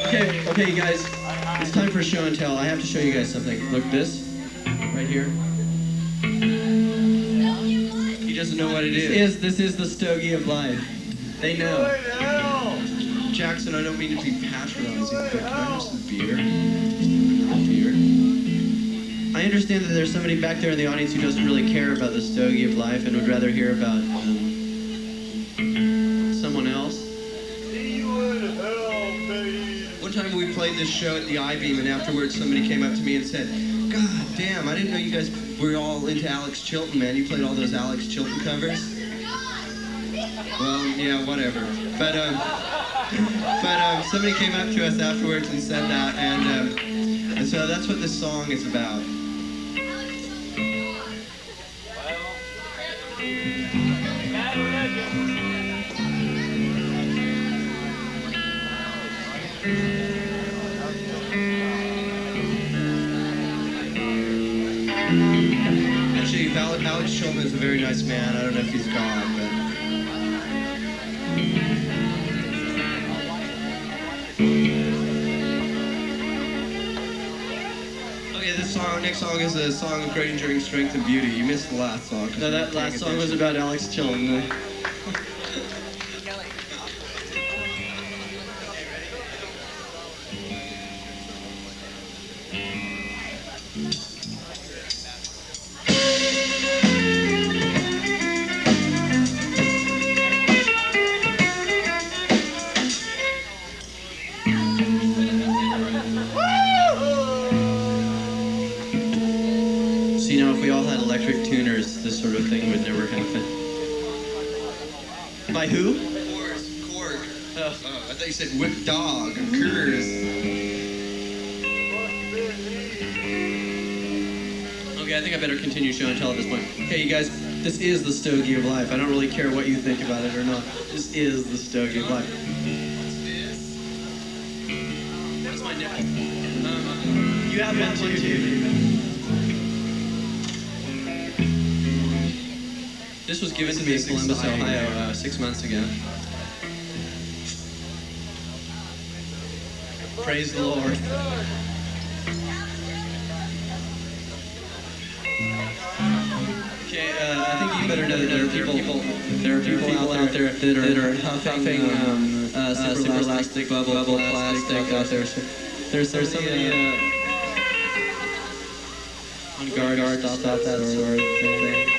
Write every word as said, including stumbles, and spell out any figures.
Okay, okay, you guys. It's time for show and tell. I have to show you guys something. Look, this right here. He doesn't know what it is. This is this is the stogie of life. They know. Jackson, I don't mean to be patronizing, but can I have some beer? Beer. I understand that there's somebody back there in the audience who doesn't really care about the stogie of life and would rather hear about um, someone else. One time we played this show at the I-Beam, and afterwards somebody came up to me and said, "God damn, I didn't know you guys were all into Alex Chilton, man. You played all those Alex Chilton covers." Well, yeah, whatever. But um, but um, somebody came up to us afterwards and said that, and um, and so that's what this song is about. Actually, Alex Chilton is a very nice man. I don't know if he's gone, but. Okay, this song, next song is a song of great enduring strength and beauty. You missed the last song. No, that last song was about Alex Chilton. So, you know, if we all had electric tuners, this sort of thing would never happen. By who? Korg. Korg. Oh. Oh, I thought you said whip dog and curs. Okay, I think I better continue show and tell at this point. Okay, you guys, this is the stogie of life. I don't really care what you think about it or not. This is the stogie of life. What's my nipple? Um, you have one too, dude. This was given to me in Columbus, Ohio, uh, six months ago. Praise the Lord. Okay, uh, I think you better know that there are people, there are people out there that are, that are huffing um, uh, super elastic bubble, bubble plastic out there. There's, there's somebody uh, on guard, guard, stop that sort of thing.